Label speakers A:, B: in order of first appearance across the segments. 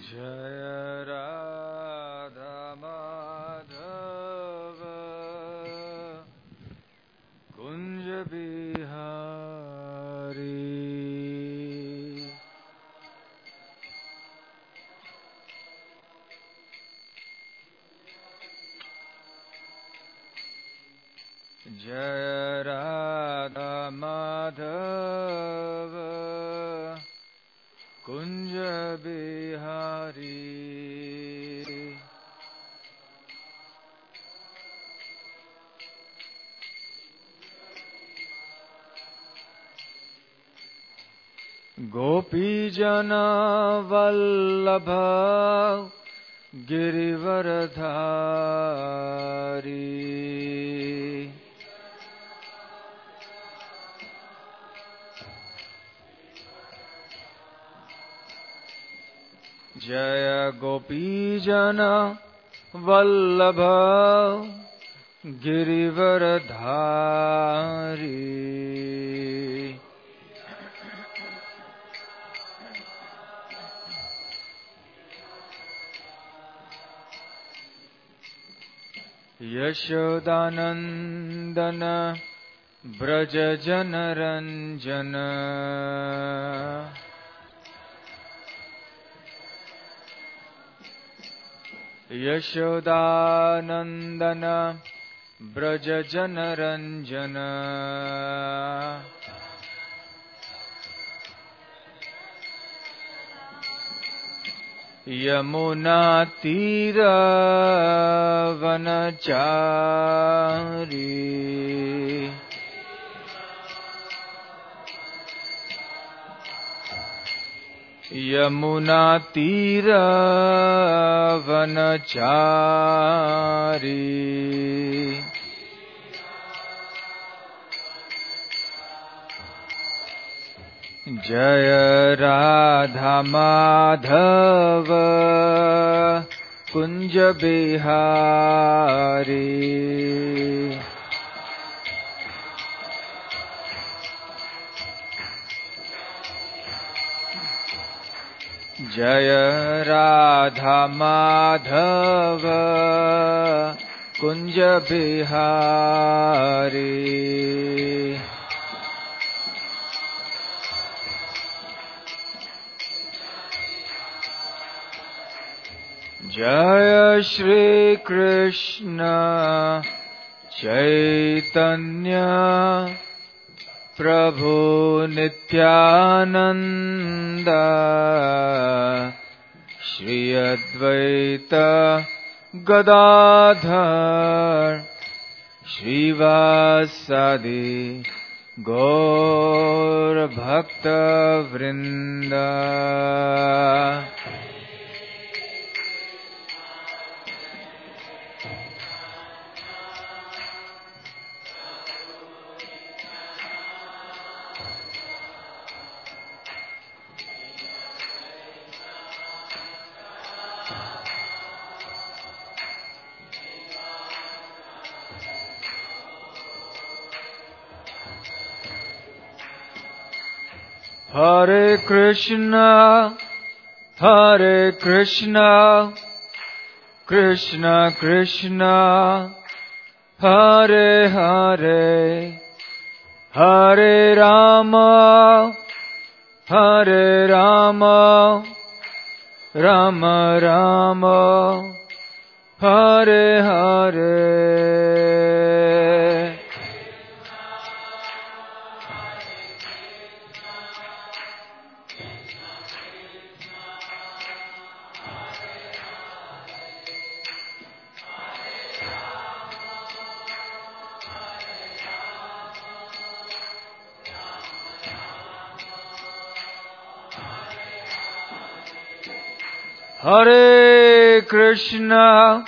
A: जय राधा माधव कुंज बिहारी। जय राधा माधव कुंज बिहारी। गोपी जना वल्लभ गिरिवरधारी। जय गोपी जना वल्लभ गिरिवरधारी। यशोदानंदन ब्रज जनरंजन। यशोदानंदन ब्रज जनरंजन। यमुना तीर वनचारी। यमुना तीर वनचारी। जय राधा माधव कुंज बिहारी। जय राधा माधव कुंज बिहारी। जय श्री कृष्ण चैतन्य प्रभु नित्यानंद श्री अद्वैत गदाधर श्रीवासादि गौर भक्त वृंद। हरे कृष्णा कृष्णा कृष्णा हरे हरे हरे राम राम राम हरे हरे। हरे Krishna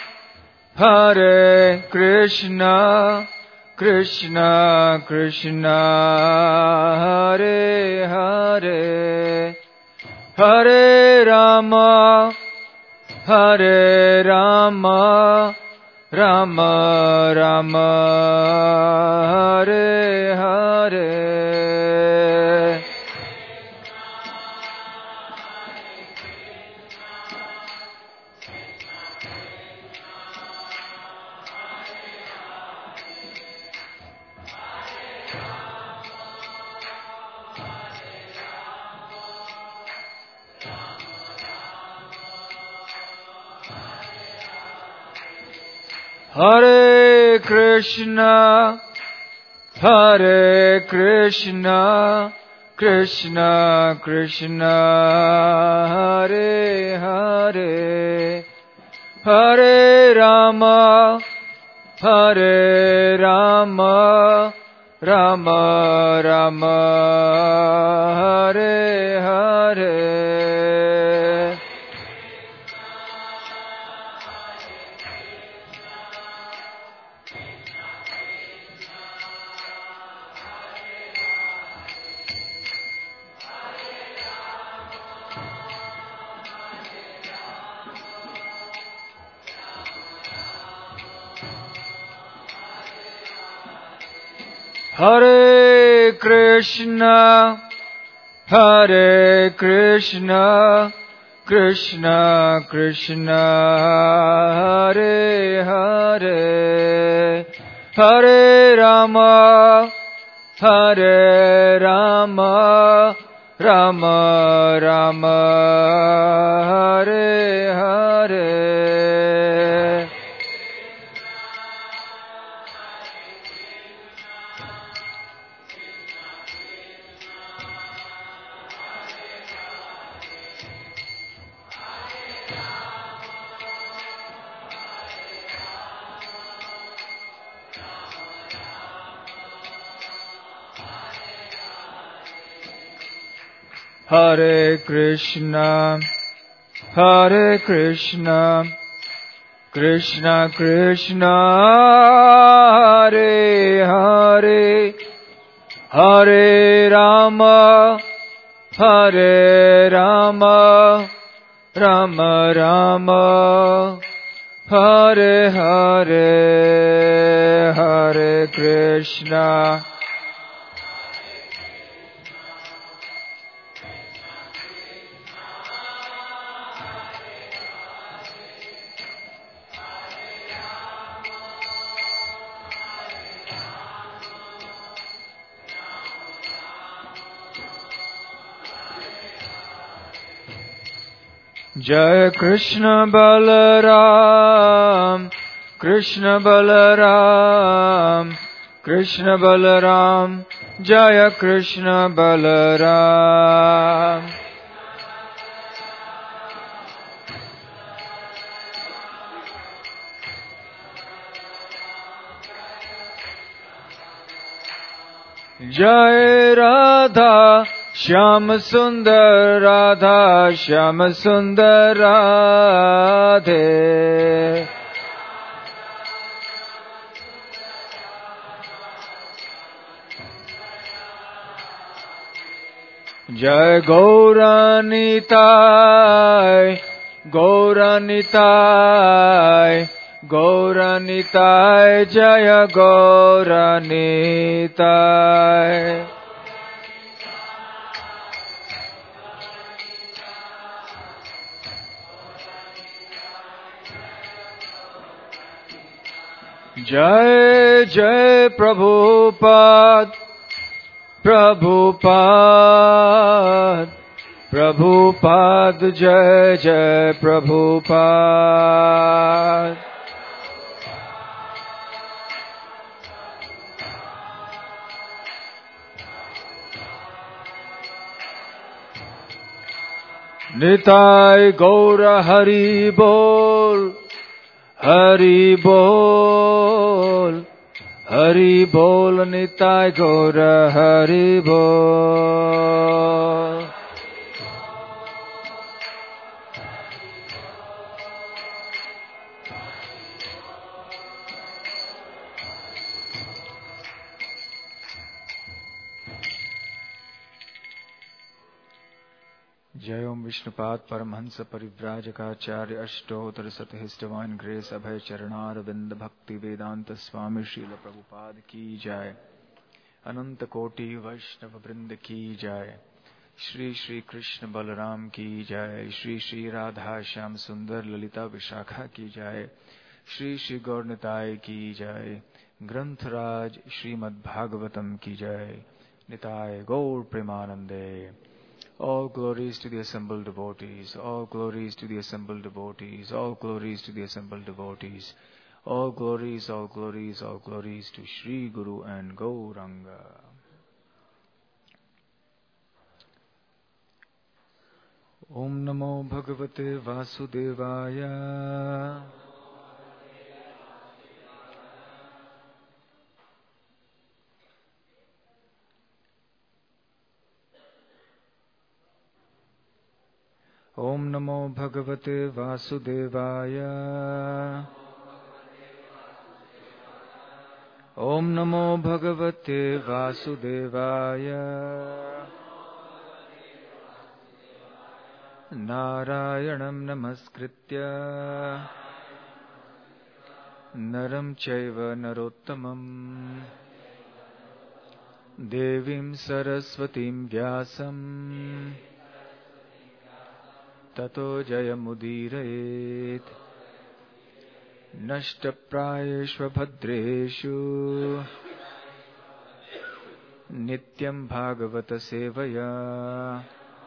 A: Krishna Krishna Hare Hare Hare Ram Ram Ram Hare Hare. Hare Krishna, Hare Krishna, Krishna Krishna, Hare Hare, Hare Rama, Hare Rama, Rama Rama, Hare Hare. Hare Krishna, Hare Krishna, Krishna Krishna, Hare Hare, Hare Rama, Hare Rama, Rama Rama, Hare Hare. Hare Krishna, Hare Krishna, Krishna Krishna, Hare Hare, Hare Rama, Hare Rama, Rama Rama, Hare Hare, Hare Krishna. Jai Krishna Balaram, Krishna Balaram, Krishna Balaram, Jaya Krishna Balaram. Jai Radha Shyam Sundar Radha Shyam Sundar Radhe. Jai Gauranitai, Gauranitai, Gauranitai, Jaya Gauranitai. Jai Jai Prabhupada, Prabhupada, Prabhupada, Jai Jai Prabhupada. Nitai Gaura Hari Bol, Hari Bol, Hari Bol, Nitai Gaura Hari Bol. जय ओम विष्णुपाद परमहंस परिव्राजकाचार्य अष्टोत्तर शतहिष्टवान grace Abhay Charanaravinda Bhakti Vedanta स्वामी श्रील प्रभुपाद की जय। अनंत कोटि वैष्णव वृंद की जय। श्री श्री कृष्ण बलराम की जय। श्री श्री राधा श्याम सुंदर ललिता विशाखा की जय। श्री श्री गौरनिताय की जय। ग्रंथराज श्रीमद् भागवतम की जय। निताय गौर प्रेमानंदे। All glories to the assembled devotees, all glories to the assembled devotees, all glories to the assembled devotees. All glories, all glories, all glories to Sri Guru and Gauranga. Om Namo Bhagavate Vasudevaya. Om Namo Bhagavate Vasudevaya. Om Namo Bhagavate Vasudevaya. Narayanam Namaskritya Naram Chaiva Narottamam Devim Saraswatim Vyasam Tato Jayamudirayet Nashtaprayeshva Bhadreshu Nityam Bhagavata Sevaya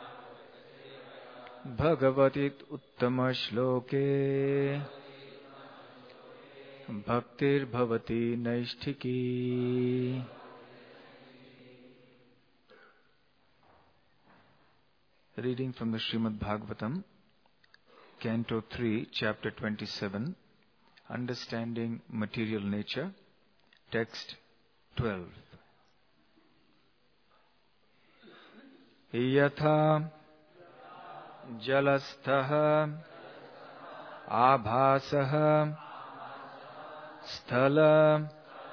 A: Bhagavatit Uttama Shloke Bhaktir Bhavati Naishtiki. Reading from the Srimad Bhagavatam, Canto 3, Chapter 27, Understanding Material Nature, Text 12. Yatha Jalastha Abhasah Sthala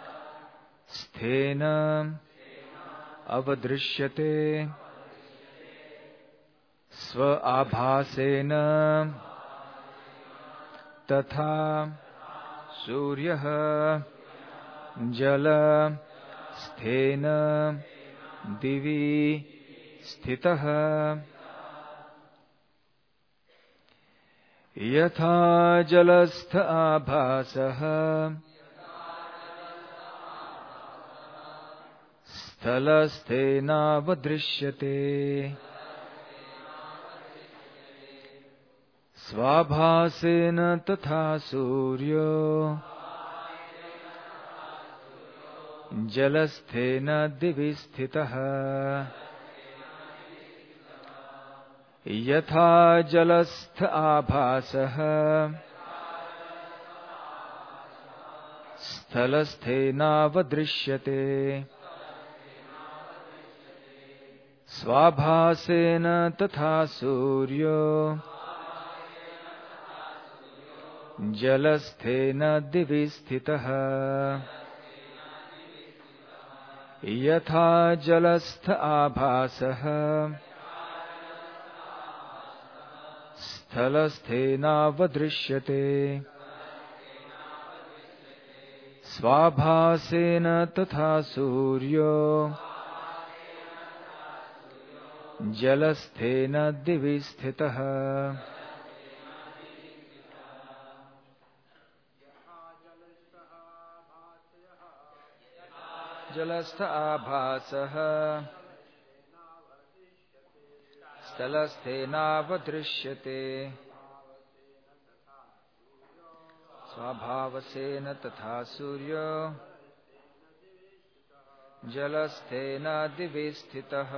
A: Sthena Avadrishyate Sva Abhasena Tatha Suryah Jala Sthena Divi Sthitah Yatha Jalastha Abhasah Sthalasthena Vadrishyate Svabhasena Tatha Suryo Jalasthena Divisthitah Yatha Jalastha Abhasah Sthalasthena Vadrishyate Svabhasena Tatha Suryo Jalasthena Divisthitah Yatha Jalastha Abhasah Sthalasthena Vadrishyate Svabhasena Tatha Suryo Jalasthena Divisthitah Jalastha Abhasah Sthalasthena Vadrishyate Svabhavasena Tatha Suryo Jalasthena Divisthitah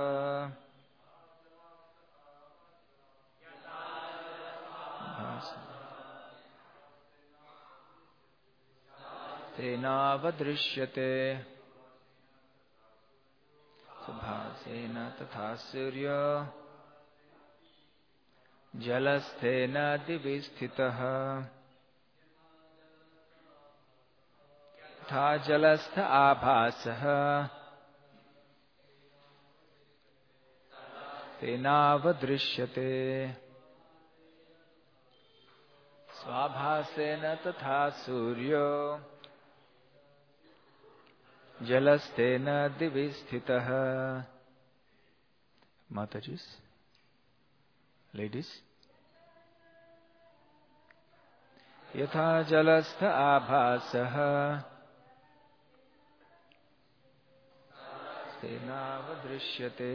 A: Thena Vadrishyate Svabhavasena Tatha Suryo Jalasthena Divisthitah Tha Jalastha Abhasah Thena Vadrishyate Svabhasena Tatha Suryo Jalasthena Divisthitah. Matajis, ladies. Yatha Jalastha Abhasah Sthena Vadrishyate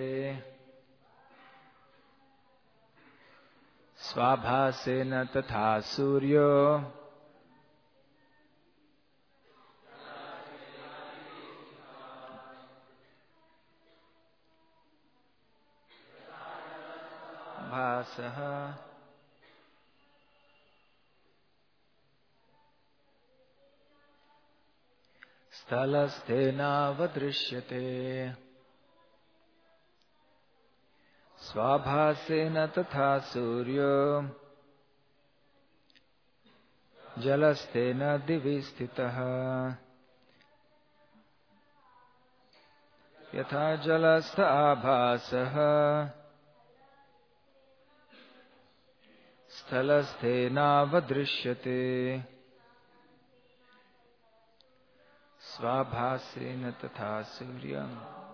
A: Svabhasena Tatha Suryo abhasah स्थलस्थेनावदृश्यते स्वाभासेन तथा सूर्यो जलस्थेन दिवि स्थितः यथा जलस्थ आभासः स्थलस्थेनावदृश्यते स्वाभासेन तथा सूर्यं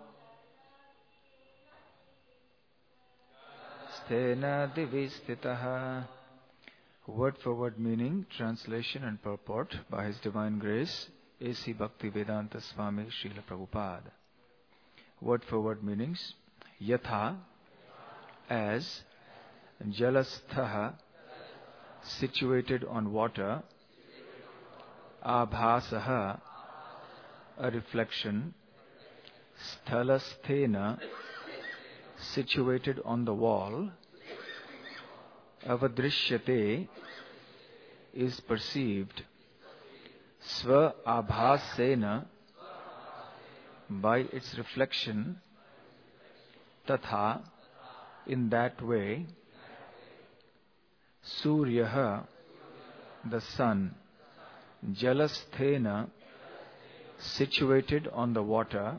A: स्थेन दिवि स्थितः. Word for word meaning, translation and purport by His Divine Grace A.C. Bhaktivedanta Swami Srila Prabhupada. Word for word meanings: Yatha, as, Jalasthaha, situated on water, Abhasaha, a reflection, Sthalasthena, situated on the wall, Avadrishyate, is perceived, Sva Abhasena, by its reflection, Tatha, in that way, Suryaha, the sun, Jalasthena, situated on the water,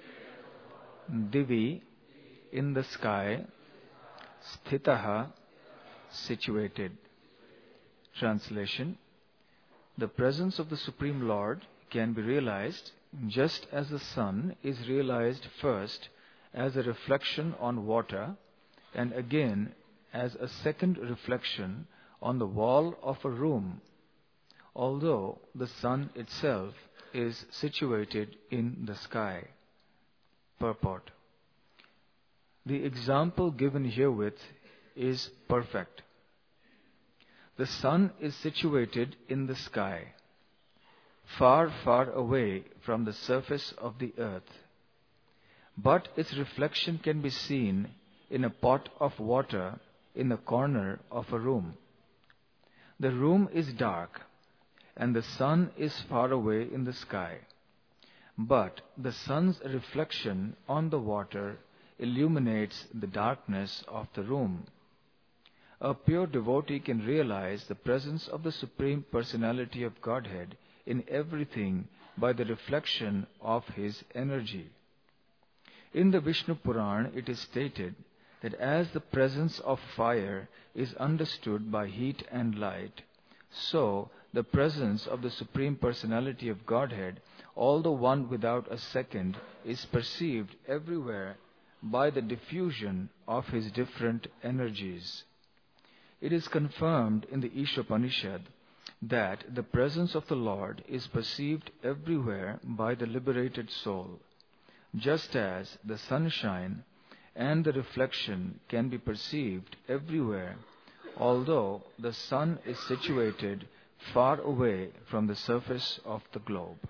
A: Divi, in the sky, Sthitaha, situated. Translation: the presence of the Supreme Lord can be realized just as the sun is realized first as a reflection on water and again as a second reflection on the wall of a room, although the sun itself is situated in the sky. Purport: the example given herewith is perfect. The sun is situated in the sky, far, far away from the surface of the earth, but its reflection can be seen in a pot of water in the corner of a room. The room is dark, and the sun is far away in the sky, but the sun's reflection on the water illuminates the darkness of the room. A pure devotee can realize the presence of the Supreme Personality of Godhead in everything by the reflection of His energy. In the Vishnu Puran, it is stated that as the presence of fire is understood by heat and light, so the presence of the Supreme Personality of Godhead, although one without a second, is perceived everywhere by the diffusion of His different energies. It is confirmed in the Ishopanishad that the presence of the Lord is perceived everywhere by the liberated soul, just as the sunshine and the reflection can be perceived everywhere, although the sun is situated far away from the surface of the globe.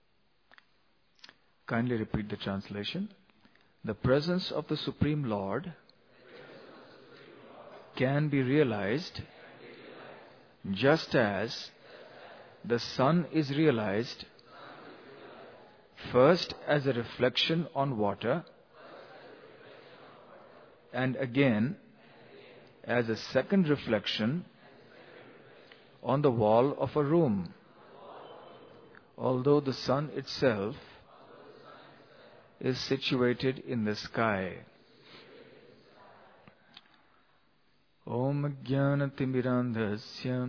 A: Kindly repeat the translation. The presence of the Supreme Lord can be realized just as the sun is realized first as a reflection on water and again as a second reflection on the wall of a room, although the sun itself is situated in the sky. Om Jnanatimmirandhasya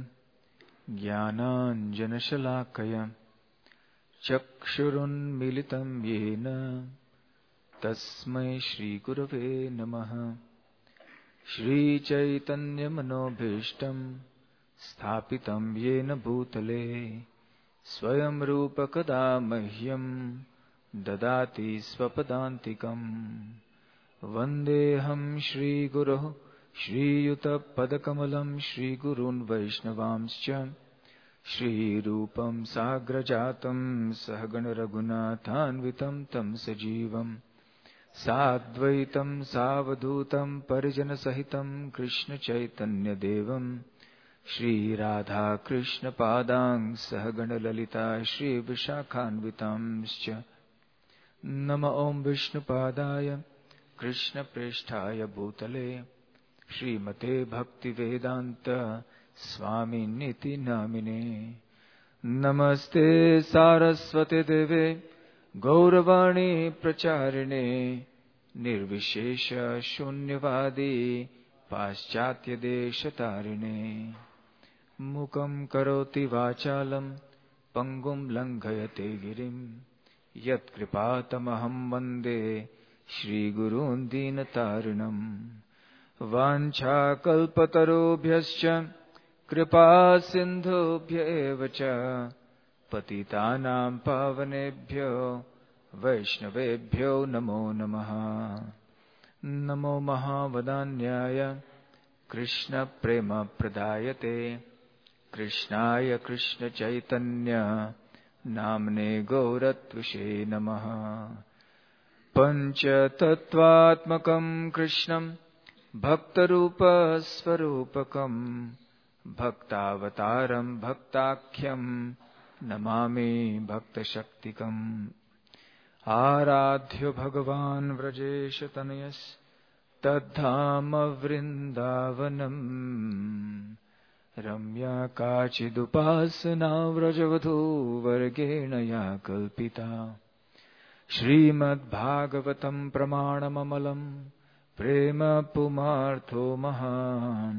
A: Jnananjanashalakaya Chakshurun Militam Yena Tasmai Shri Gurave Namaha. Shri Chaitanya Manobhishtam Sthapitam Yena Bhutale Swayam Rupa Kada Mahyam Dadati Swapadantikam Vandeham Shri Guru Shri Yuta Padakamalam Shri Gurun Vaishnavamscha Shri Rupam Sagrajatam Sahagana Raghunathanvitam Tam Sajivam साद्वैतं सावधूतं परिजनसहितं कृष्णचैतन्यदेवं श्रीराधाकृष्णपादां सहगणललिता श्रीविशाखान्वितांश्च नमः ॐ विष्णुपादाय कृष्णप्रेष्ठाय भूतले श्रीमते भक्तिवेदान्त स्वामिनिति नामिने नमस्ते सारस्वते देवे गौरवाणी प्रचारिणे निर्विशेष शून्यवादी पाश्चात्यदेशतारिणे मुखं करोति वाचालं पंगुं लंघयते गिरिं यत्कृपातमहं वन्दे श्रीगुरून् दीनतारिणम् वाञ्छाकल्पतरुभ्यश्च कृपा सिन्धुभ्य एव च पतितानां पावनेभ्यो वैष्णवेभ्यो नमो नमः। नमो महावदान्याय कृष्णप्रेमप्रदायते कृष्णाय कृष्णचैतन्य नाम्ने गौरत्विषे नमः। पञ्चतत्त्वात्मकं कृष्णं भक्तरूपस्वरूपकं भक्तावतारं भक्ताख्यं नमामि भक्तशक्तिकम्। आराध्यो भगवान् व्रजेशतनयस् तद्धाम वृन्दावनम् रम्या काचिदुपासना व्रजवधूवर्गेण या कल्पिता। श्रीमद्भागवतं प्रमाणममलं प्रेम पुमार्थो महान्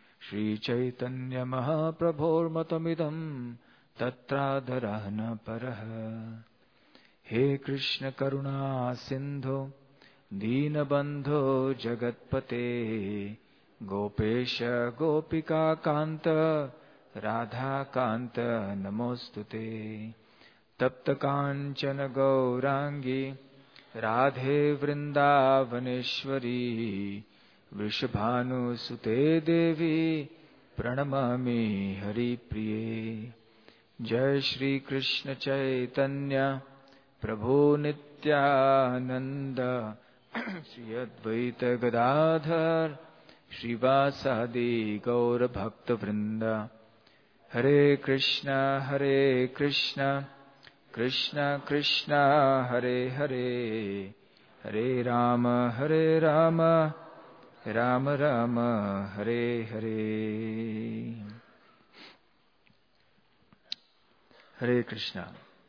A: श्रीचैतन्यमहाप्रभोर्मतमिदं तत्रादरः न परः। हे कृष्ण करुणा सिन्धो दीनबन्धो जगत्पते गोपेश गोपिका कान्त राधाकान्त नमोऽस्तुते। तप्त काञ्चन गौरांगी राधे वृन्दावनेश्वरी वृषभानुसुते देवी प्रणमामि हरिप्रिये। जय श्री कृष्ण चैतन्य प्रभु नित्यानंद श्री अद्वैत गदाधर श्रीवासादि गौर भक्त वृंद। हरे Krishna Krishna Krishna Hare Hare Hare Ram Ram Ram Hare Hare. Hare Krishna.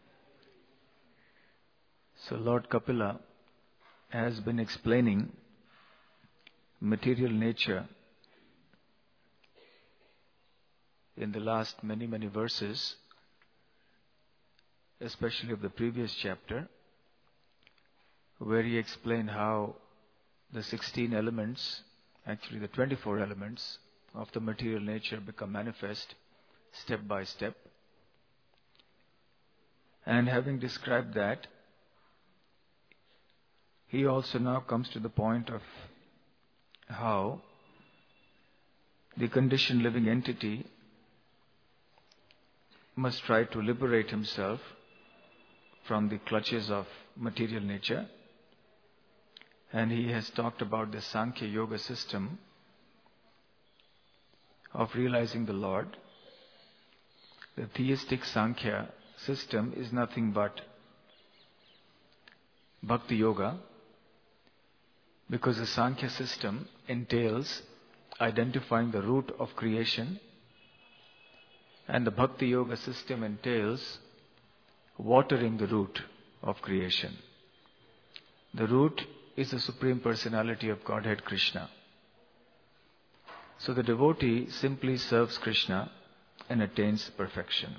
A: So Lord Kapila has been explaining material nature in the last many verses, especially of the previous chapter, where he explained how the 16 elements, actually the 24 elements of the material nature become manifest step by step. And having described that, he also now comes to the point of how the conditioned living entity must try to liberate himself from the clutches of material nature. And he has talked about the Sankhya Yoga system of realizing the Lord. The theistic Sankhya system is nothing but Bhakti Yoga, because the Sankhya system entails identifying the root of creation, and the Bhakti Yoga system entails watering the root of creation. The root is the Supreme Personality of Godhead, Krishna. So the devotee simply serves Krishna and attains perfection.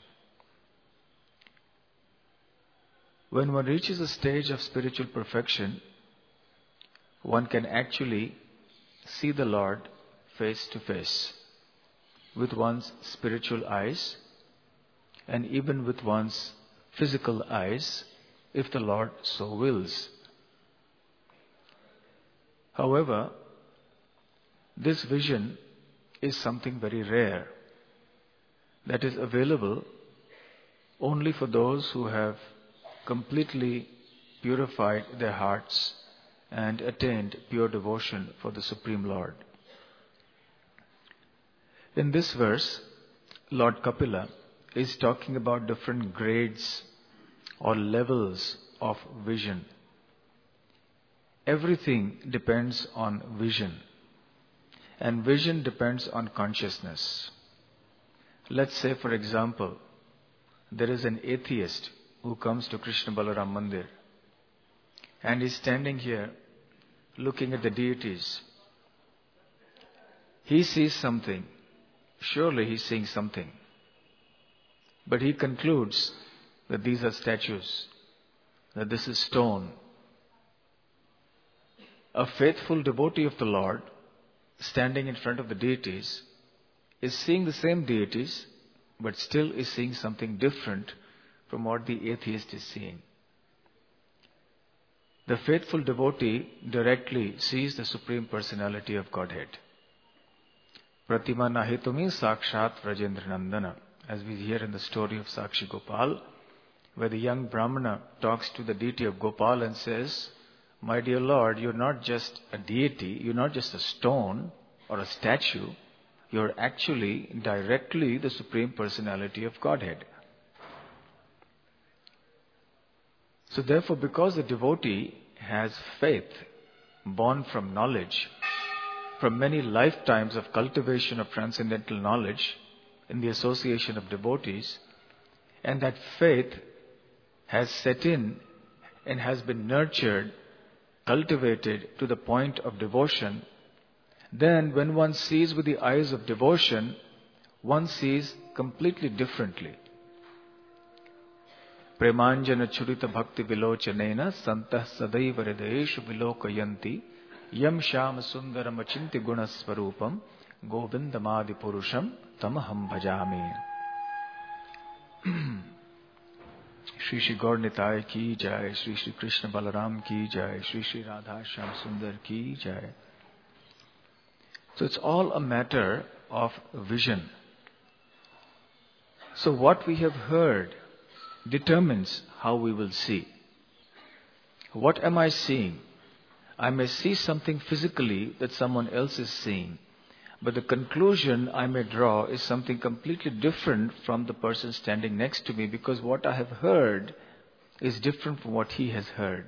A: When one reaches a stage of spiritual perfection, one can actually see the Lord face to face with one's spiritual eyes and even with one's physical eyes, if the Lord so wills. However, this vision is something very rare that is available only for those who have completely purified their hearts and attained pure devotion for the Supreme Lord. In this verse, Lord Kapila is talking about different grades or levels of vision. Everything depends on vision, and vision depends on consciousness. Let's say, for example, there is an atheist who comes to Krishna Balaram Mandir, and he's standing here looking at the deities. He sees something. Surely he's seeing something. But he concludes that these are statues, that this is stone. A faithful devotee of the Lord, standing in front of the deities, is seeing the same deities, but still is seeing something different from what the atheist is seeing. The faithful devotee directly sees the Supreme Personality of Godhead. Pratima nahitumi sakshat Vrajendra Nandana, as we hear in the story of Sakshi Gopal, where the young Brahmana talks to the deity of Gopal and says, "My dear Lord, you're not just a deity, you're not just a stone or a statue, you're actually directly the Supreme Personality of Godhead." So therefore, because the devotee has faith born from knowledge, from many lifetimes of cultivation of transcendental knowledge in the association of devotees, and that faith has set in and has been nurtured, cultivated to the point of devotion, then when one sees with the eyes of devotion, one sees completely differently. Premanjana churita bhakti vilochanena santah sadaiva hridayeshu vilokayanti yam shama sundaram achinti gunasvarupam govindamadi purusham tamaham bhajami. Shri Shri Gaur Nitai ki jai, Shri Shri Krishna Balaram ki jai, Shri Shri Radha Shyam Sundar ki jai. So it's all a matter of vision. So what we have heard determines how we will see. What am I seeing? I may see something physically that someone else is seeing, but the conclusion I may draw is something completely different from the person standing next to me, because what I have heard is different from what he has heard.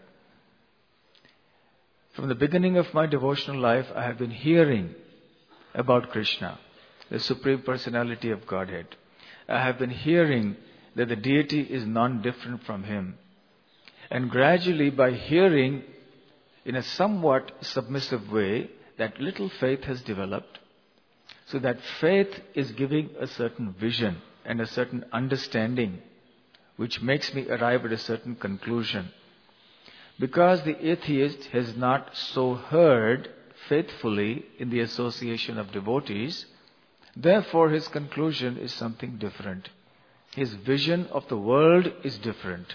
A: From the beginning of my devotional life, I have been hearing about Krishna, the Supreme Personality of Godhead. I have been hearing that the deity is non-different from him. And gradually, by hearing in a somewhat submissive way, that little faith has developed. So that faith is giving a certain vision and a certain understanding, which makes me arrive at a certain conclusion. Because the atheist has not so heard faithfully in the association of devotees, therefore his conclusion is something different. His vision of the world is different.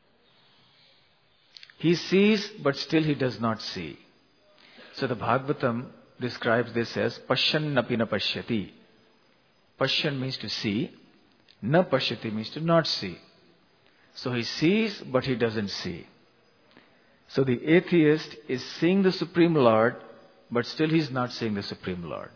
A: He sees, but still he does not see. So the Bhagavatam describes this as Pashyan napi na pashyati. Pashyan means to see, na pashyati means to not see. So he sees, but he doesn't see. So the atheist is seeing the Supreme Lord, but still he is not seeing the Supreme Lord.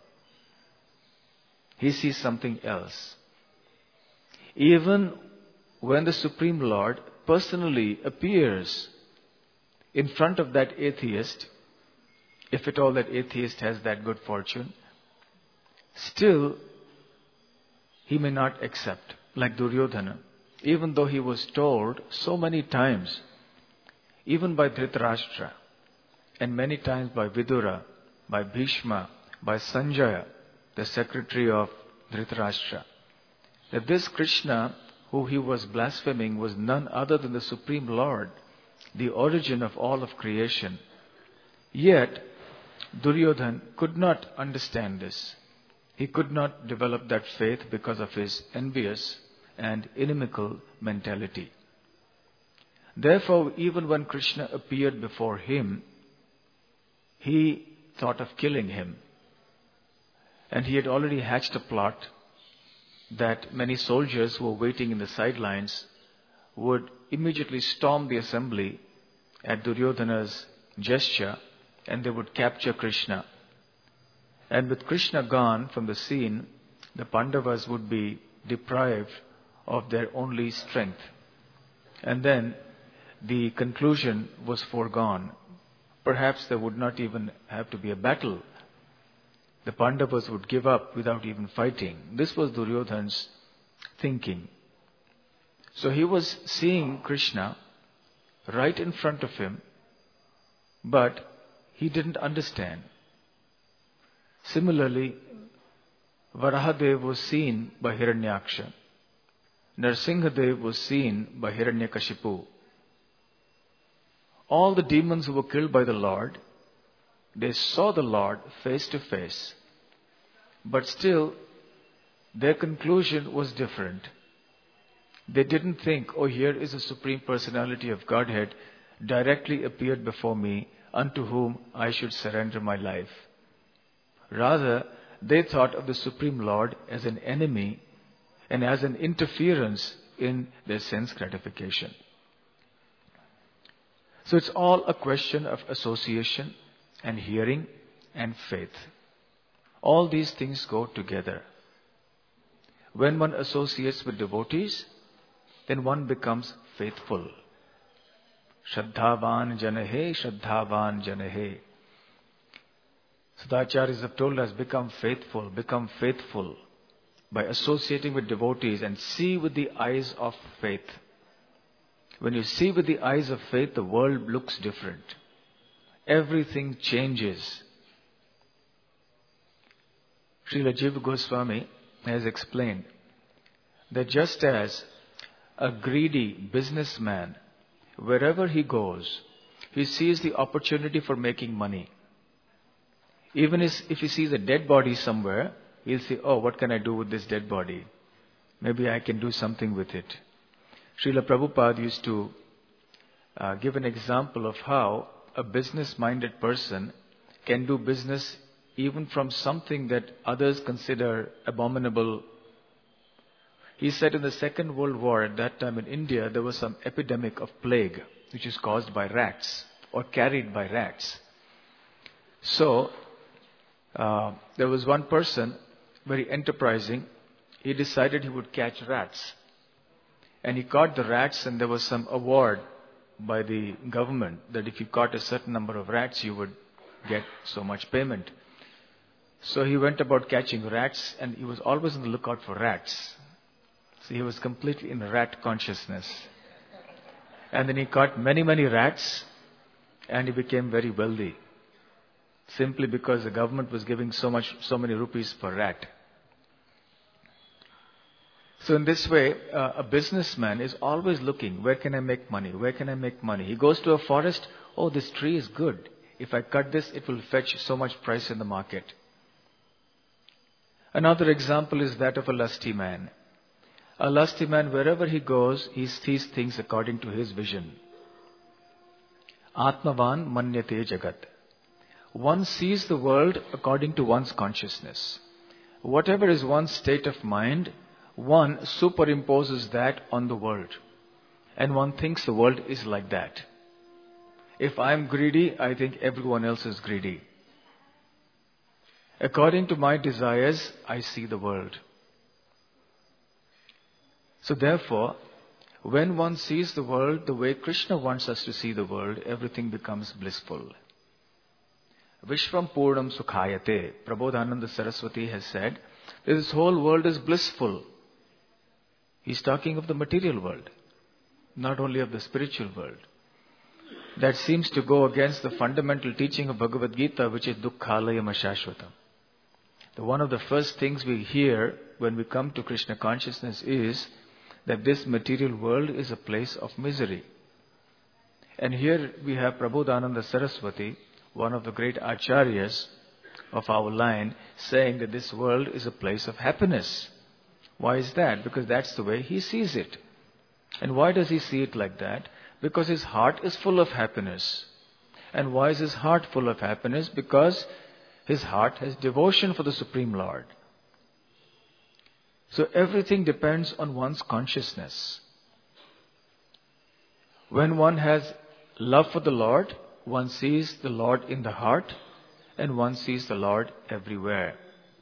A: He sees something else. Even when the Supreme Lord personally appears in front of that atheist, if at all that atheist has that good fortune, still he may not accept, like Duryodhana, even though he was told so many times, even by Dhritarashtra, and many times by Vidura, by Bhishma, by Sanjaya, the secretary of Dhritarashtra, that this Krishna, who he was blaspheming, was none other than the Supreme Lord, the origin of all of creation. Yet, Duryodhana could not understand this. He could not develop that faith because of his envious and inimical mentality. Therefore, even when Krishna appeared before him, he thought of killing him. And he had already hatched a plot that many soldiers who were waiting in the sidelines would immediately storm the assembly at Duryodhana's gesture and they would capture Krishna. And with Krishna gone from the scene, the Pandavas would be deprived of their only strength. And then the conclusion was foregone. Perhaps there would not even have to be a battle. The Pandavas would give up without even fighting. This was Duryodhana's thinking. So he was seeing Krishna right in front of him, but he didn't understand. Similarly, Varahadev was seen by Hiranyaksha. Narsingadev was seen by Hiranyakashipu. All the demons who were killed by the Lord, they saw the Lord face to face. But still, their conclusion was different. They didn't think, oh, here is the Supreme Personality of Godhead directly appeared before me, unto whom I should surrender my life. Rather, they thought of the Supreme Lord as an enemy and as an interference in their sense gratification. So it's all a question of association and hearing and faith. All these things go together. When one associates with devotees, then one becomes faithful. Shraddhavan janahe, Shraddhavan janahe. So the Acharyas have told us, become faithful by associating with devotees and see with the eyes of faith. When you see with the eyes of faith, the world looks different. Everything changes. Srila Jiva Goswami has explained that just as a greedy businessman, wherever he goes, he sees the opportunity for making money. Even if he sees a dead body somewhere, he'll say, oh, what can I do with this dead body? Maybe I can do something with it. Srila Prabhupada used to give an example of how a business-minded person can do business even from something that others consider abominable. He said in the Second World War, at that time in India, there was some epidemic of plague, which is caused by rats or carried by rats. So, there was one person, very enterprising, he decided he would catch rats. And he caught the rats, and there was some award by the government that if you caught a certain number of rats, you would get so much payment. So he went about catching rats, and he was always on the lookout for rats. So he was completely in rat consciousness. And then he caught many, many rats, and he became very wealthy. Simply because the government was giving so many rupees per rat. So in this way, a businessman is always looking, where can I make money? Where can I make money? He goes to a forest, oh, this tree is good. If I cut this, it will fetch so much price in the market. Another example is that of a lusty man. A lusty man, wherever he goes, he sees things according to his vision. Atmavan manyate jagat. One sees the world according to one's consciousness. Whatever is one's state of mind, one superimposes that on the world. And one thinks the world is like that. If I am greedy, I think everyone else is greedy. According to my desires, I see the world. So therefore, when one sees the world the way Krishna wants us to see the world, everything becomes blissful. Vishvam Purnam Sukhayate. Prabodhananda Saraswati has said, this whole world is blissful. He's talking of the material world, not only of the spiritual world. That seems to go against the fundamental teaching of Bhagavad Gita, which is Dukkhalayam Ashashvatam. One of the first things we hear when we come to Krishna consciousness is that this material world is a place of misery. And here we have Prabodhananda Saraswati, one of the great acharyas of our line, saying that this world is a place of happiness. Why is that? Because that's the way he sees it. And why does he see it like that? Because his heart is full of happiness. And why is his heart full of happiness? Because his heart has devotion for the Supreme Lord. So everything depends on one's consciousness. When one has love for the Lord, one sees the Lord in the heart and one sees the Lord everywhere.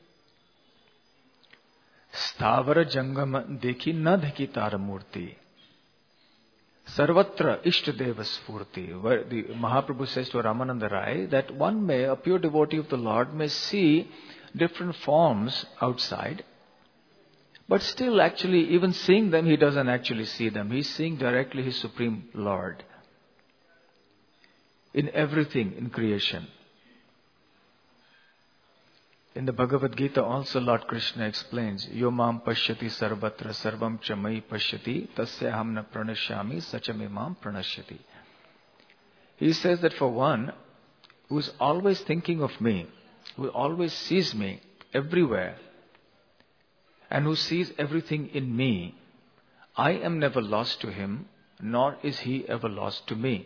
A: Stavara jangama dekhi na dekhi tara murti. Sarvatra Ishtadeva Spurti. Where the Mahaprabhu says to Ramananda Rai that one may, a pure devotee of the Lord, may see different forms outside, but still actually, even seeing them, he doesn't actually see them. He's seeing directly his Supreme Lord in everything in creation. In the Bhagavad Gita also Lord Krishna explains, Yo mam pashyati sarvatra sarvam chamai pashyati tasya ham na pranashyami sachame mam pranashyati. He says that for one who is always thinking of me, who always sees me everywhere, and who sees everything in me, I am never lost to him, nor is he ever lost to me.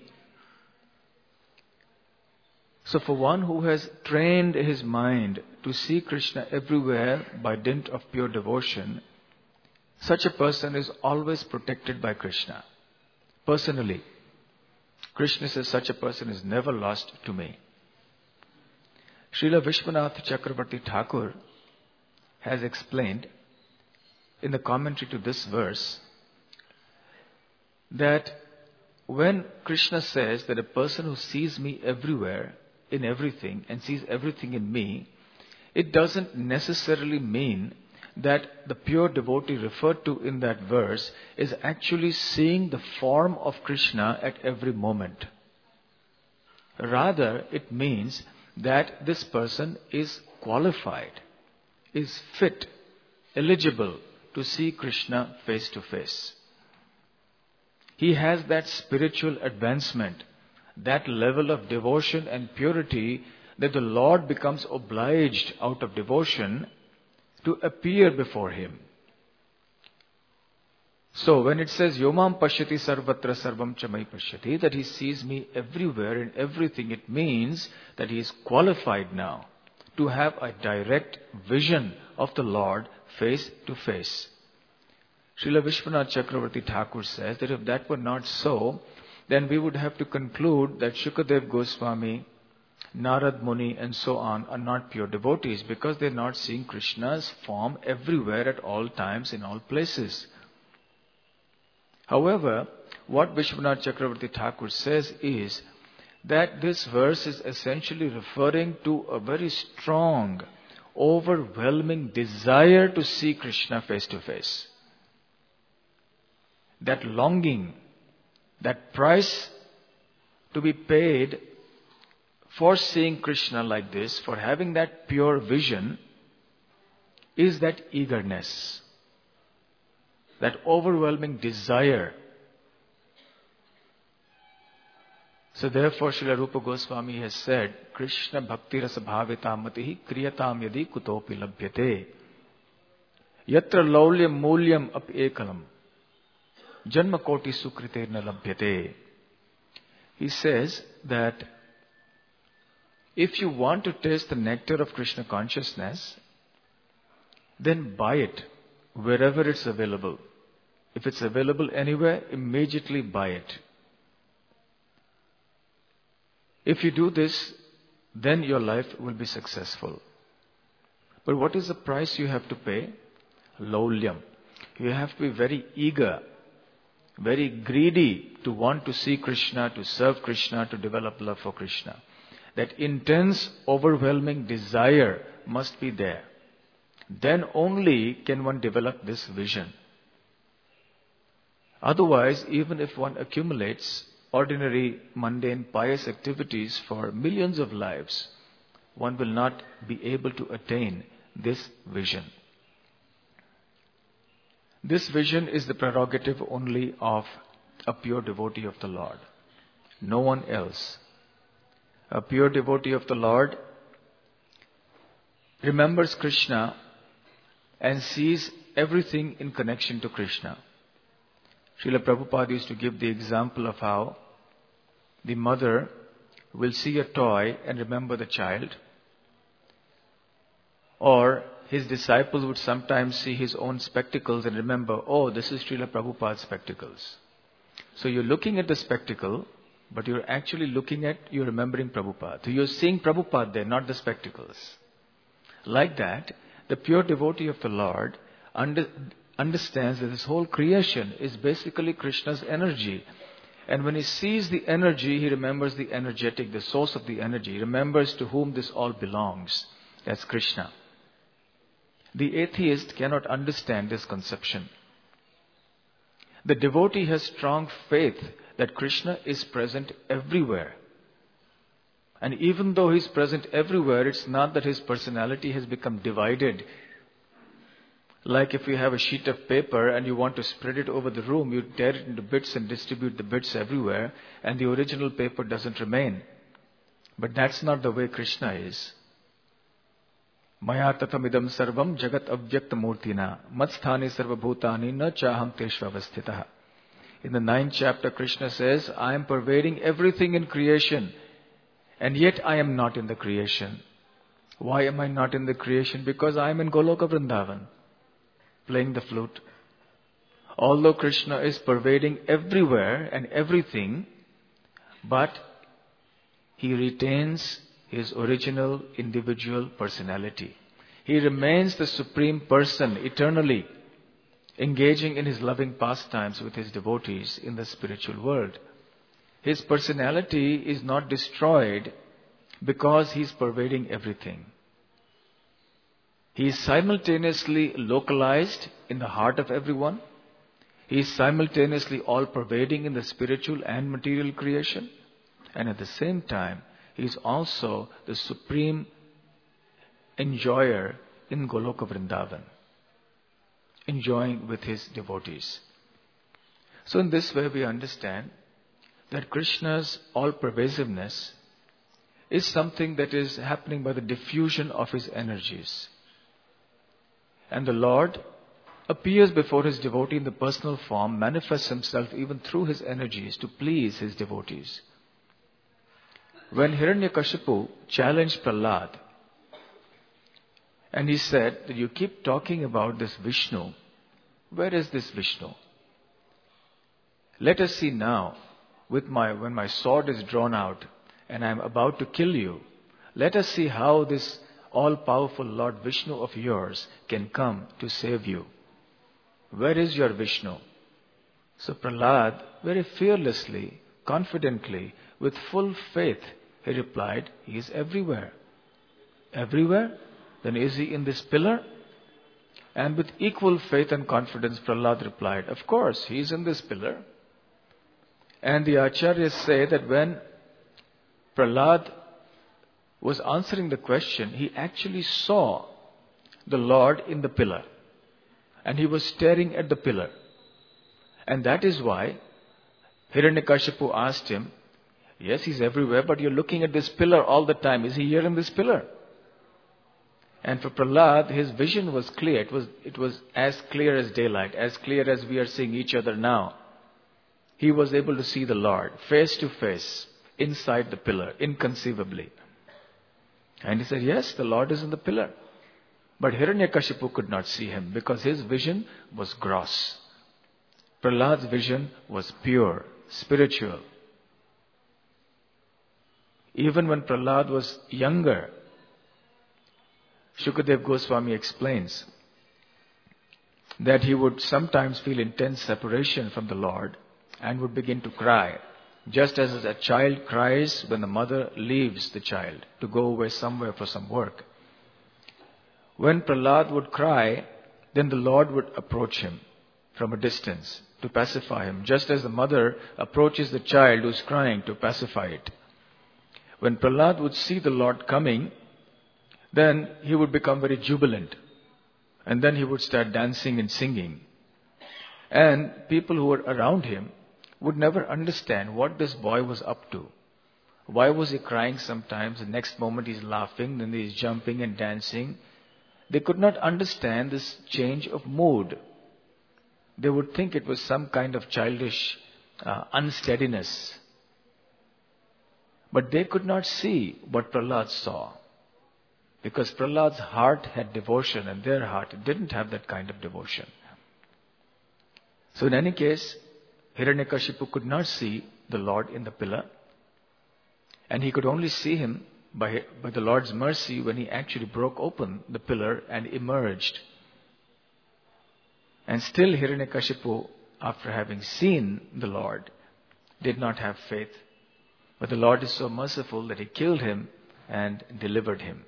A: So for one who has trained his mind to see Krishna everywhere by dint of pure devotion, such a person is always protected by Krishna. Personally, Krishna says such a person is never lost to me. Srila Vishwanath Chakravarti Thakur has explained in the commentary to this verse that when Krishna says that a person who sees me everywhere, in everything, and sees everything in me, it doesn't necessarily mean that the pure devotee referred to in that verse is actually seeing the form of Krishna at every moment. Rather, it means that this person is qualified, is fit, eligible to see Krishna face to face. He has that spiritual advancement, that level of devotion and purity that the Lord becomes obliged out of devotion to appear before him. So when it says Yomam Pashyati Sarvatra Sarvam Chamai Pashyati, that he sees me everywhere in everything, it means that he is qualified now to have a direct vision of the Lord face to face. Srila Vishwanath Chakravarti Thakur says that if that were not so, then we would have to conclude that Shukadev Goswami, Narad Muni and so on are not pure devotees because they are not seeing Krishna's form everywhere at all times in all places. However, what Vishwanath Chakravarti Thakur says is that this verse is essentially referring to a very strong, overwhelming desire to see Krishna face to face. That longing, that price to be paid for seeing Krishna like this, for having that pure vision, is that eagerness, that overwhelming desire. So therefore Srila Rupa Goswami has said, Krishna bhakti rasa bhavitam matihi kriyatam yadi kutopi labhyate. Yatra laulyam mulyam ap ekalam. Janma koti sukriterna labhyate. He says that if you want to taste the nectar of Krishna consciousness, then buy it wherever it's available. If it's available anywhere, immediately buy it. If you do this, then your life will be successful. But what is the price you have to pay? Laulyam. You have to be very eager, very greedy to want to see Krishna, to serve Krishna, to develop love for Krishna. That intense, overwhelming desire must be there. Then only can one develop this vision. Otherwise, even if one accumulates ordinary, mundane, pious activities for millions of lives, one will not be able to attain this vision. This vision is the prerogative only of a pure devotee of the Lord. No one else. A pure devotee of the Lord remembers Krishna and sees everything in connection to Krishna. Srila Prabhupada used to give the example of how the mother will see a toy and remember the child, or his disciples would sometimes see his own spectacles and remember, oh, this is Srila Prabhupada's spectacles. So you're looking at the spectacle, But you're actually you're remembering Prabhupada. So you're seeing Prabhupada there, not the spectacles. Like that, the pure devotee of the Lord understands that this whole creation is basically Krishna's energy. And when he sees the energy, he remembers the energetic, the source of the energy. He remembers to whom this all belongs. That's Krishna. The atheist cannot understand this conception. The devotee has strong faith that Krishna is present everywhere. And even though he is present everywhere, it's not that his personality has become divided. Like if you have a sheet of paper and you want to spread it over the room, you tear it into bits and distribute the bits everywhere, and the original paper doesn't remain. But that's not the way Krishna is. Maya tatamidam sarvam jagat avyakta murtina matsthani sarvabhutani na chaham teshvavasthitaha. In the 9th chapter, Krishna says, I am pervading everything in creation, and yet I am not in the creation. Why am I not in the creation? Because I am in Goloka Vrindavan, playing the flute. Although Krishna is pervading everywhere and everything, but he retains his original individual personality. He remains the Supreme Person eternally, engaging in his loving pastimes with his devotees in the spiritual world. His personality is not destroyed because he is pervading everything. He is simultaneously localized in the heart of everyone. He is simultaneously all-pervading in the spiritual and material creation. And at the same time, he is also the supreme enjoyer in Goloka Vrindavan, enjoying with his devotees. So in this way we understand that Krishna's all-pervasiveness is something that is happening by the diffusion of his energies. And the Lord appears before his devotee in the personal form, manifests himself even through his energies to please his devotees. When Hiranyakashipu challenged Prahlad, and he said that you keep talking about this Vishnu, where is this Vishnu? Let us see now, when my sword is drawn out and I am about to kill you, let us see how this all-powerful Lord Vishnu of yours can come to save you. Where is your Vishnu? So Prahlad, very fearlessly, confidently, with full faith, he replied, he is everywhere. Everywhere? Then is he in this pillar? And with equal faith and confidence, Prahlad replied, of course, he is in this pillar. And the Acharyas say that when Prahlad was answering the question, he actually saw the Lord in the pillar. And he was staring at the pillar. And that is why Hiranyakashipu asked him, yes, he's everywhere, but you're looking at this pillar all the time. Is he here in this pillar? And for Prahlad, his vision was clear. It was as clear as daylight, as clear as we are seeing each other now. He was able to see the Lord face to face, inside the pillar, inconceivably. And he said, yes, the Lord is in the pillar. But Hiranyakashipu could not see him because his vision was gross. Prahlad's vision was pure, spiritual. Even when Prahlad was younger, Shukadev Goswami explains that he would sometimes feel intense separation from the Lord and would begin to cry, just as a child cries when the mother leaves the child to go away somewhere for some work. When Prahlad would cry, then the Lord would approach him from a distance to pacify him, just as the mother approaches the child who is crying to pacify it. When Prahlad would see the Lord coming, then he would become very jubilant. And then he would start dancing and singing. And people who were around him would never understand what this boy was up to. Why was he crying sometimes? The next moment he's laughing, then he's jumping and dancing. They could not understand this change of mood. They would think it was some kind of childish unsteadiness. But they could not see what Prahlad saw. Because Prahlad's heart had devotion and their heart didn't have that kind of devotion. So in any case, Hiranyakashipu could not see the Lord in the pillar. And he could only see him by the Lord's mercy when he actually broke open the pillar and emerged. And still Hiranyakashipu, after having seen the Lord, did not have faith. But the Lord is so merciful that he killed him and delivered him.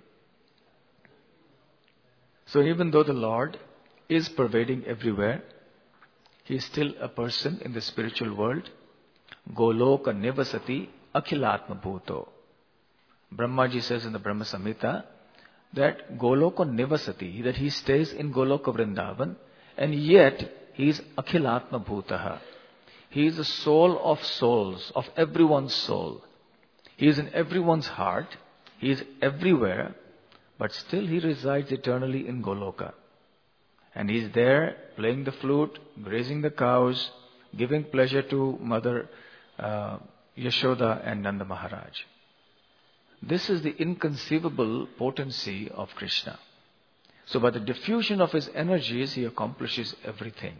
A: So even though the Lord is pervading everywhere, he is still a person in the spiritual world. Goloka nivasati akhilatma bhuto. Brahmaji says in the Brahma Samhita that Goloka nivasati, that he stays in Goloka Vrindavan, and yet he is akhilatma bhutaha. He is the soul of souls, of everyone's soul. He is in everyone's heart. He is everywhere, but still he resides eternally in Goloka. And he is there playing the flute, grazing the cows, giving pleasure to Mother Yashoda and Nanda Maharaj. This is the inconceivable potency of Krishna. So by the diffusion of his energies, he accomplishes everything.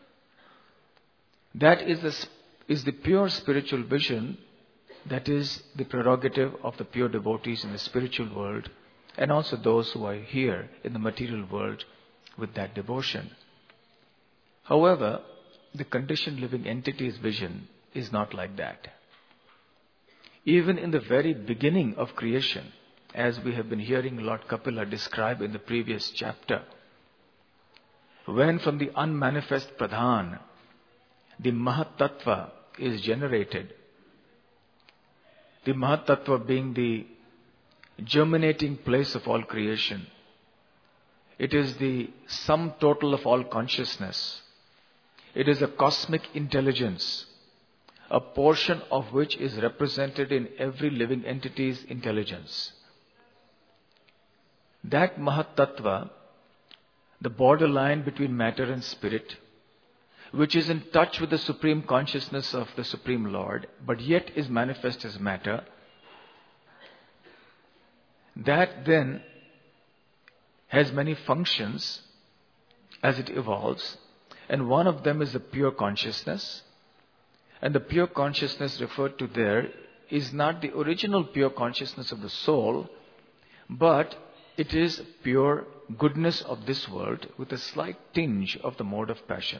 A: That is the pure spiritual vision. That is the prerogative of the pure devotees in the spiritual world, and also those who are here in the material world with that devotion. However, the conditioned living entity's vision is not like that. Even in the very beginning of creation, as we have been hearing Lord Kapila describe in the previous chapter, when from the unmanifest Pradhan, the Mahat Tattva is generated, the Mahat Tattva being the germinating place of all creation. It is the sum total of all consciousness. It is a cosmic intelligence, a portion of which is represented in every living entity's intelligence. That Mahat Tattva, the borderline between matter and spirit, which is in touch with the supreme consciousness of the Supreme Lord, but yet is manifest as matter, that then has many functions as it evolves, and one of them is the pure consciousness. And the pure consciousness referred to there is not the original pure consciousness of the soul, but it is pure goodness of this world with a slight tinge of the mode of passion.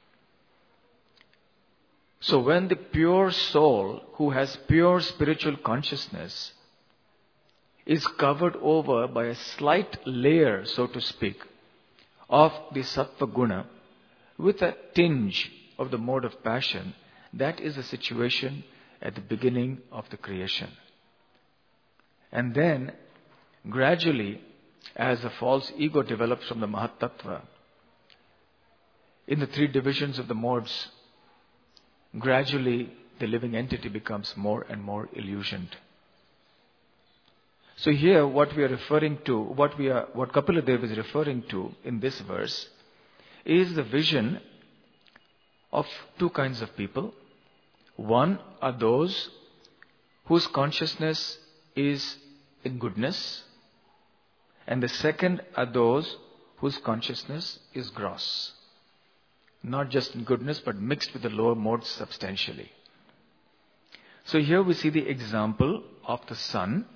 A: So when the pure soul, who has pure spiritual consciousness, is covered over by a slight layer, so to speak, of the sattva guna, with a tinge of the mode of passion, that is the situation at the beginning of the creation. And then, gradually, as the false ego develops from the Mahat Tattva, in the three divisions of the modes, gradually the living entity becomes more and more illusioned. So here what we are referring to, what Kapila Dev is referring to in this verse is the vision of two kinds of people. One are those whose consciousness is in goodness, and the second are those whose consciousness is gross. Not just in goodness, but mixed with the lower modes substantially. So here we see the example of the sun,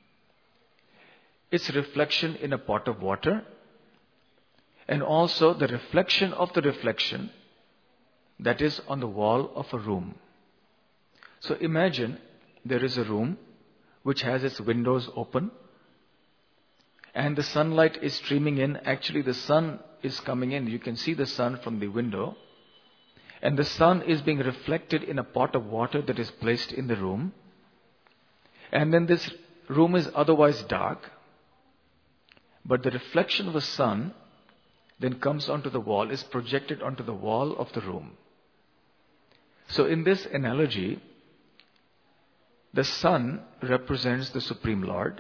A: its reflection in a pot of water, and also the reflection of the reflection that is on the wall of a room. So imagine there is a room which has its windows open, and the sunlight is streaming in. Actually, the sun is coming in. You can see the sun from the window. And the sun is being reflected in a pot of water that is placed in the room. And then this room is otherwise dark. But the reflection of the sun then comes onto the wall, is projected onto the wall of the room. So in this analogy, the sun represents the Supreme Lord.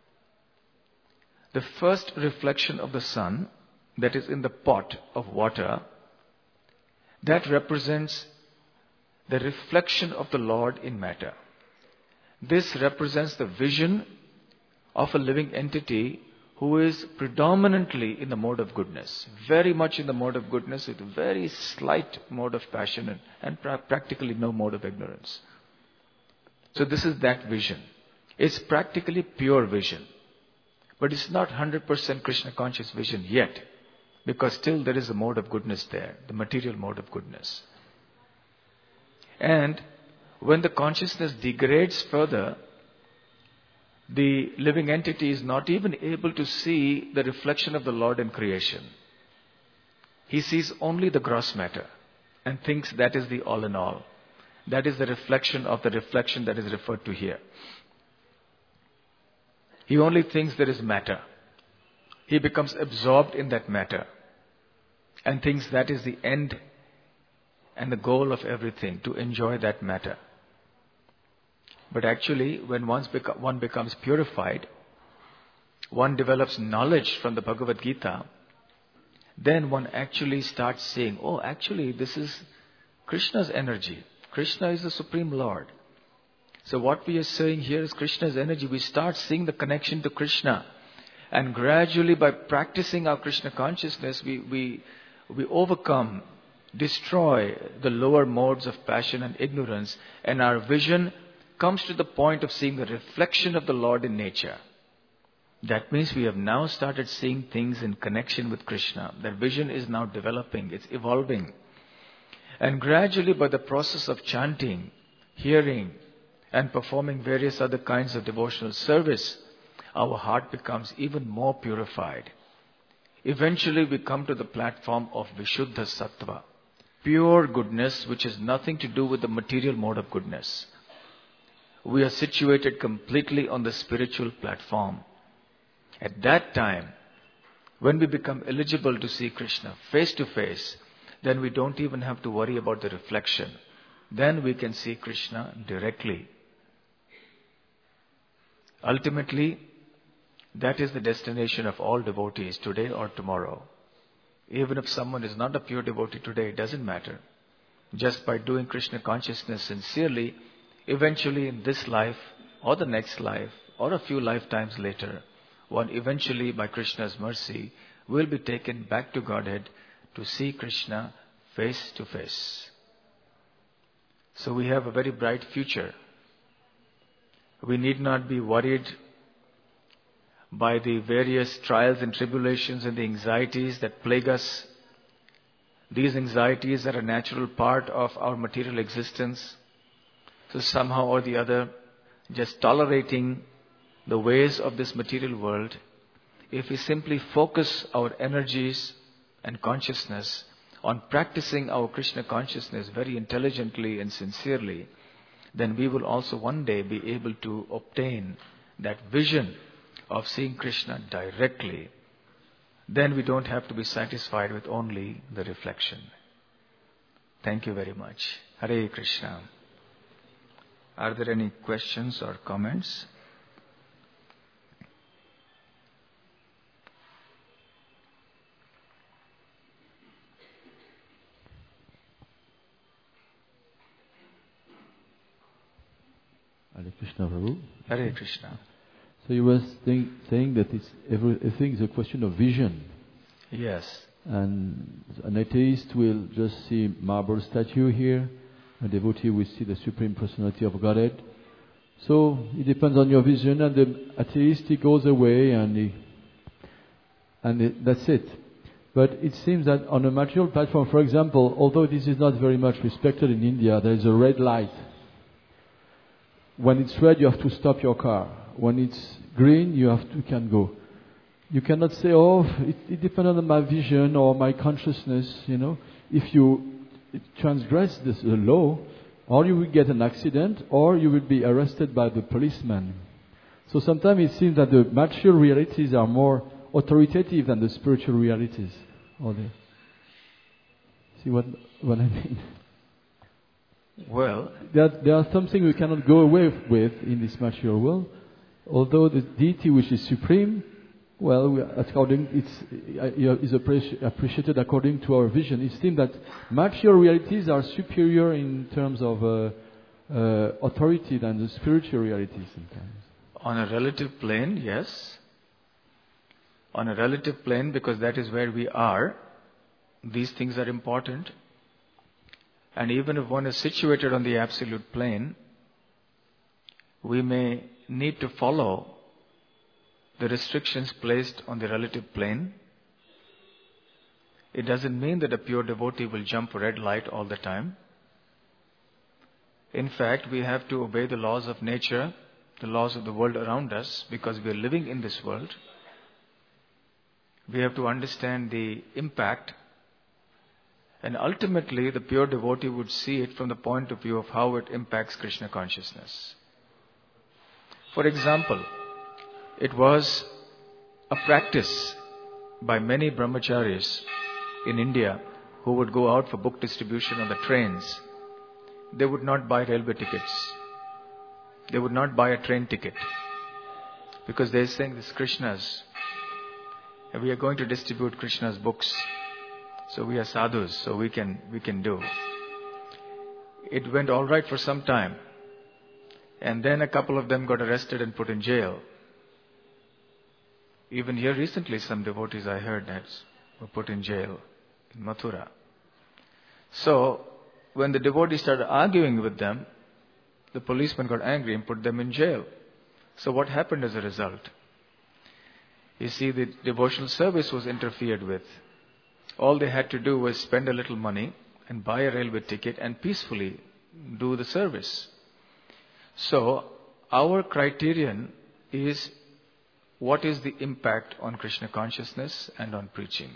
A: The first reflection of the sun, that is in the pot of water, that represents the reflection of the Lord in matter. This represents the vision of a living entity who is predominantly in the mode of goodness, very much in the mode of goodness with a very slight mode of passion and practically no mode of ignorance. So this is that vision. It's practically pure vision. But it's not 100% Krishna conscious vision yet. Because still there is a mode of goodness there, the material mode of goodness. And when the consciousness degrades further, the living entity is not even able to see the reflection of the Lord in creation. He sees only the gross matter and thinks that is the all in all. That is the reflection of the reflection that is referred to here. He only thinks there is matter. He becomes absorbed in that matter and thinks that is the end and the goal of everything, to enjoy that matter. But actually, when one becomes purified, one develops knowledge from the Bhagavad Gita, then one actually starts saying, oh, actually, this is Krishna's energy. Krishna is the Supreme Lord. So what we are saying here is Krishna's energy. We start seeing the connection to Krishna. And gradually, by practicing our Krishna consciousness, we overcome, destroy the lower modes of passion and ignorance, and our vision comes to the point of seeing the reflection of the Lord in nature. That means we have now started seeing things in connection with Krishna. That vision is now developing, it's evolving. And gradually, by the process of chanting, hearing, and performing various other kinds of devotional service, our heart becomes even more purified. Eventually, we come to the platform of Vishuddha Sattva, pure goodness, which has nothing to do with the material mode of goodness. We are situated completely on the spiritual platform. At that time, when we become eligible to see Krishna face to face, then we don't even have to worry about the reflection. Then we can see Krishna directly. Ultimately, that is the destination of all devotees, today or tomorrow. Even if someone is not a pure devotee today, it doesn't matter. Just by doing Krishna consciousness sincerely, eventually in this life, or the next life, or a few lifetimes later, one eventually, by Krishna's mercy, will be taken back to Godhead to see Krishna face to face. So we have a very bright future. We need not be worried by the various trials and tribulations and the anxieties that plague us. These anxieties are a natural part of our material existence. So somehow or the other, just tolerating the ways of this material world, if we simply focus our energies and consciousness on practicing our Krishna consciousness very intelligently and sincerely, then we will also one day be able to obtain that vision of seeing Krishna directly. Then we don't have to be satisfied with only the reflection. Thank you very much. Hare Krishna. Are there any questions or comments?
B: Hare Krishna, Prabhu.
A: Hare Krishna.
B: So you were saying that everything is a question of vision.
A: Yes.
B: And an atheist will just see marble statue here. A devotee will see the Supreme Personality of Godhead. So it depends on your vision, and the atheist, he goes away and that's it. But it seems that on a material platform, for example, although this is not very much respected in India, there is a red light. When it's red, you have to stop your car. When it's green, you can go. You cannot say, oh, it depends on my vision or my consciousness, If you transgress this law, or you will get an accident, or you will be arrested by the policeman. So sometimes it seems that the material realities are more authoritative than the spiritual realities. See what I mean?
A: Well,
B: there are something we cannot go away with in this material world. Although the deity which is supreme, is appreciated according to our vision. It seems that material realities are superior in terms of authority than the spiritual realities sometimes.
A: On a relative plane, yes. On a relative plane, because that is where we are, these things are important. And even if one is situated on the absolute plane, we may need to follow the restrictions placed on the relative plane, it doesn't mean that a pure devotee will jump a red light all the time. In fact, we have to obey the laws of nature, the laws of the world around us, because we are living in this world. We have to understand the impact, and ultimately the pure devotee would see it from the point of view of how it impacts Krishna consciousness. For example, it was a practice by many brahmacharis in India who would go out for book distribution on the trains. They would not buy railway tickets. They would not buy a train ticket, because they're saying this Krishna's, and we are going to distribute Krishna's books. So we are sadhus, so we can do. It went all right for some time. And then a couple of them got arrested and put in jail. Even here recently, some devotees I heard that were put in jail in Mathura. So, when the devotees started arguing with them, the policeman got angry and put them in jail. So what happened as a result? You see, the devotional service was interfered with. All they had to do was spend a little money and buy a railway ticket and peacefully do the service. So, our criterion is what is the impact on Krishna consciousness and on preaching.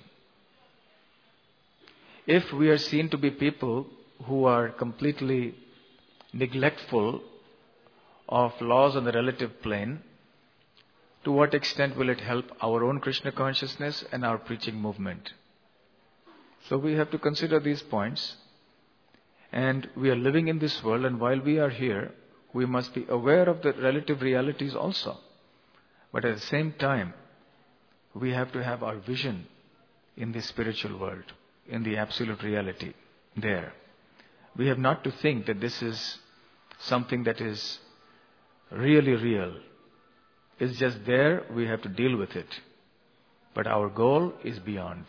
A: If we are seen to be people who are completely neglectful of laws on the relative plane, to what extent will it help our own Krishna consciousness and our preaching movement? So we have to consider these points. And we are living in this world, and while we are here, we must be aware of the relative realities also. But at the same time, we have to have our vision in the spiritual world, in the absolute reality there. We have not to think that this is something that is really real. It's just there, we have to deal with it. But our goal is beyond.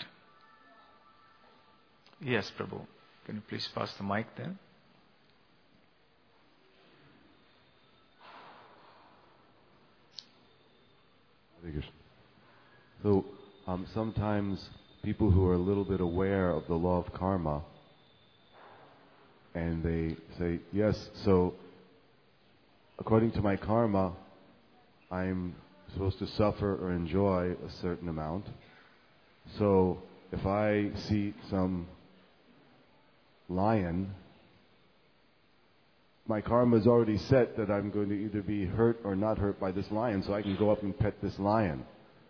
A: Yes, Prabhu. Can you please pass the mic there?
C: So sometimes people who are a little bit aware of the law of karma, and they say, yes, so according to my karma, I'm supposed to suffer or enjoy a certain amount. So if I see some lion, my karma is already set that I'm going to either be hurt or not hurt by this lion, so I can go up and pet this lion.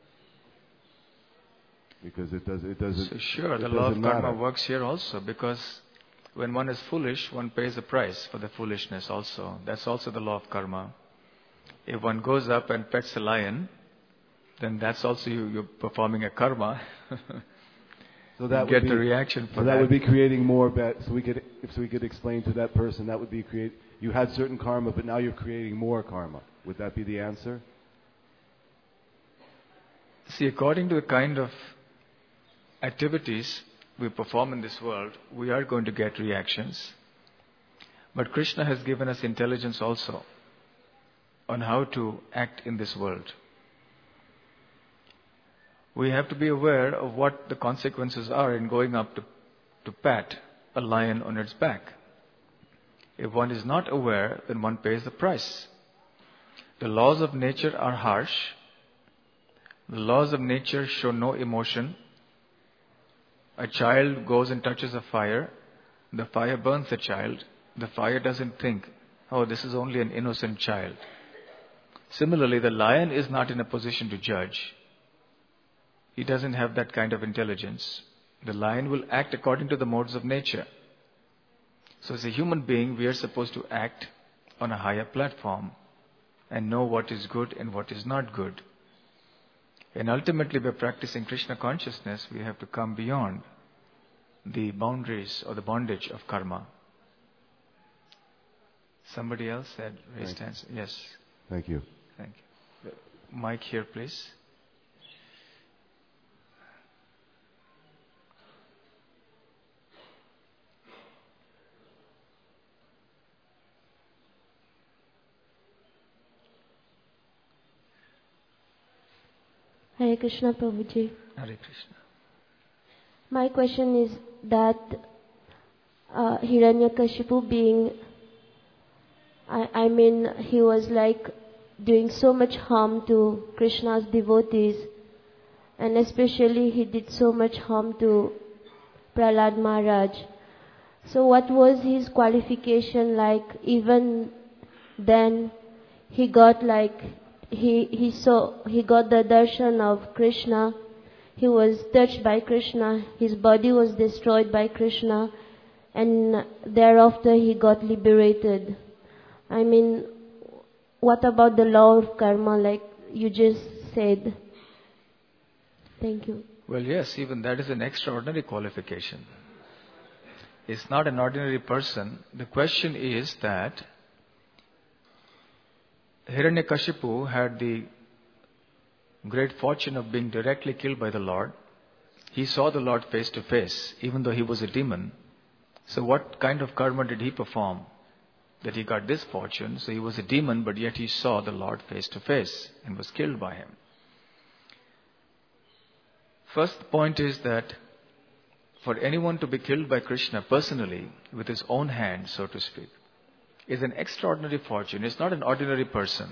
C: Because it doesn't.
A: So sure, the law of karma works here also, because when one is foolish, one pays a price for the foolishness also. That's also the law of karma. If one goes up and pets a lion, then that's also you're performing a karma.
C: So that
A: get the reaction for that.
C: So that would be creating more bad. So we could explain to that person that would be you had certain karma, but now you're creating more karma. Would that be the answer?
A: See, according to the kind of activities we perform in this world, we are going to get reactions. But Krishna has given us intelligence also on how to act in this world. We have to be aware of what the consequences are in going up to pat a lion on its back. If one is not aware, then one pays the price. The laws of nature are harsh. The laws of nature show no emotion. A child goes and touches a fire. The fire burns the child. The fire doesn't think, oh, this is only an innocent child. Similarly, the lion is not in a position to judge. He doesn't have that kind of intelligence. The lion will act according to the modes of nature. So as a human being, we are supposed to act on a higher platform and know what is good and what is not good. And ultimately, by practicing Krishna consciousness, we have to come beyond the boundaries or the bondage of karma. Somebody else said, raised hands. Yes.
C: Thank you.
A: Thank you. Mic here, please.
D: Hare Krishna, Prabhuji.
A: Hare Krishna.
D: My question is that Hiranyakashipu being, I mean, he was like doing so much harm to Krishna's devotees, and especially he did so much harm to Prahlad Maharaj. So what was his qualification like? Even then he got like, he got the darshan of Krishna. He was touched by Krishna. His body was destroyed by Krishna. And thereafter he got liberated. I mean, what about the law of karma like you just said? Thank you.
A: Well, yes, even that is an extraordinary qualification. It's not an ordinary person. The question is that Hiranyakashipu had the great fortune of being directly killed by the Lord. He saw the Lord face to face, even though he was a demon. So what kind of karma did he perform that he got this fortune? So he was a demon, but yet he saw the Lord face to face and was killed by him. First point is that for anyone to be killed by Krishna personally, with his own hand, so to speak, is an extraordinary fortune. It's not an ordinary person.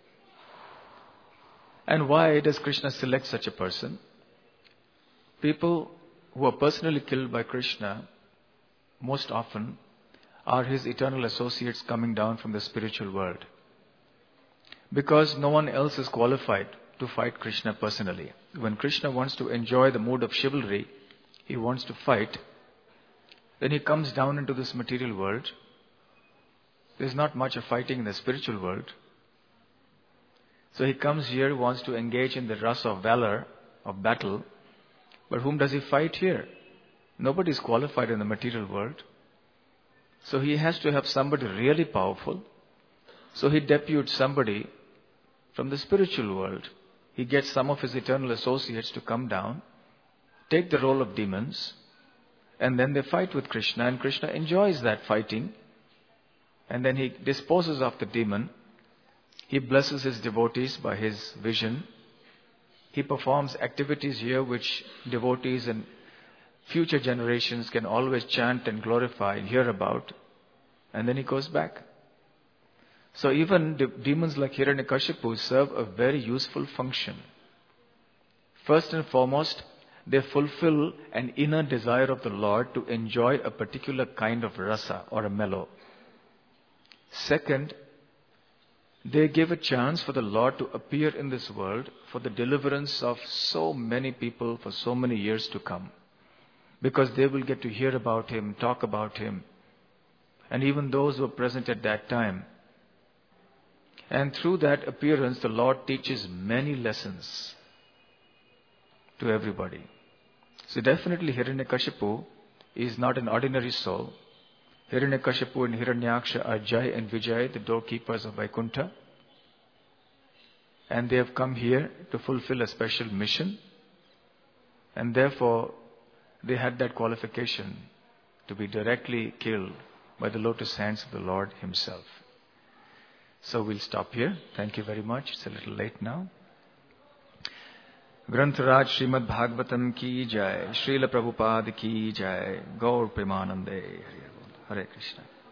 A: And why does Krishna select such a person? People who are personally killed by Krishna most often are his eternal associates coming down from the spiritual world. Because no one else is qualified to fight Krishna personally. When Krishna wants to enjoy the mood of chivalry, he wants to fight, then he comes down into this material world. There's not much of fighting in the spiritual world. So he comes here, wants to engage in the rasa of valor, of battle. But whom does he fight here? Nobody is qualified in the material world. So he has to have somebody really powerful. So he deputes somebody from the spiritual world. He gets some of his eternal associates to come down, take the role of demons, and then they fight with Krishna, and Krishna enjoys that fighting. And then he disposes of the demon. He blesses his devotees by his vision. He performs activities here which devotees and future generations can always chant and glorify and hear about. And then he goes back. So even demons like Hiranyakashipu serve a very useful function. First and foremost, they fulfill an inner desire of the Lord to enjoy a particular kind of rasa or a mellow. Second, they give a chance for the Lord to appear in this world for the deliverance of so many people for so many years to come. Because they will get to hear about him, talk about him. And even those who are present at that time. And through that appearance, the Lord teaches many lessons to everybody. So definitely Hiranyakashipu is not an ordinary soul. Hiranyakashipu and Hiranyaksha are Jai and Vijay, the doorkeepers of Vaikuntha. And they have come here to fulfill a special mission. And therefore, they had that qualification to be directly killed by the lotus hands of the Lord himself. So we'll stop here. Thank you very much. It's a little late now. Grantharaj Srimad Bhagavatam ki jai, Srila Prabhupada ki jai, Gaur Premanande. Hare Krishna.